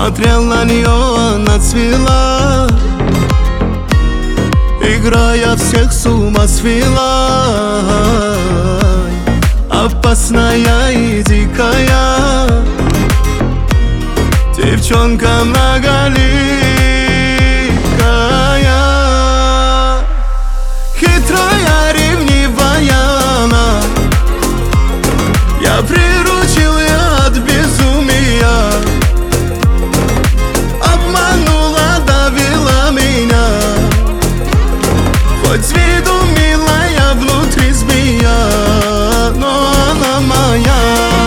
Смотрел на нее, она цвела, играя всех с ума свела. Опасная и дикая девчонка многоликая, хитрая, ревнивая она. Я приручил ее от безумия, обманула, довела меня. Хоть с виду милая, внутри змея, но она моя.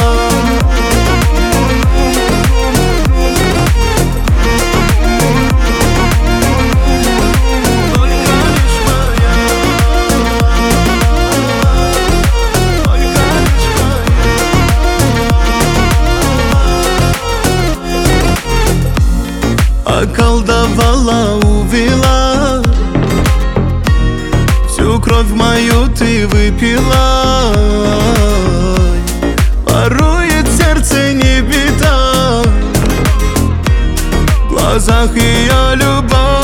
Околдовала, увела, всю кровь мою ты выпила. Ворует сердце, не беда, в глазах ее любовь.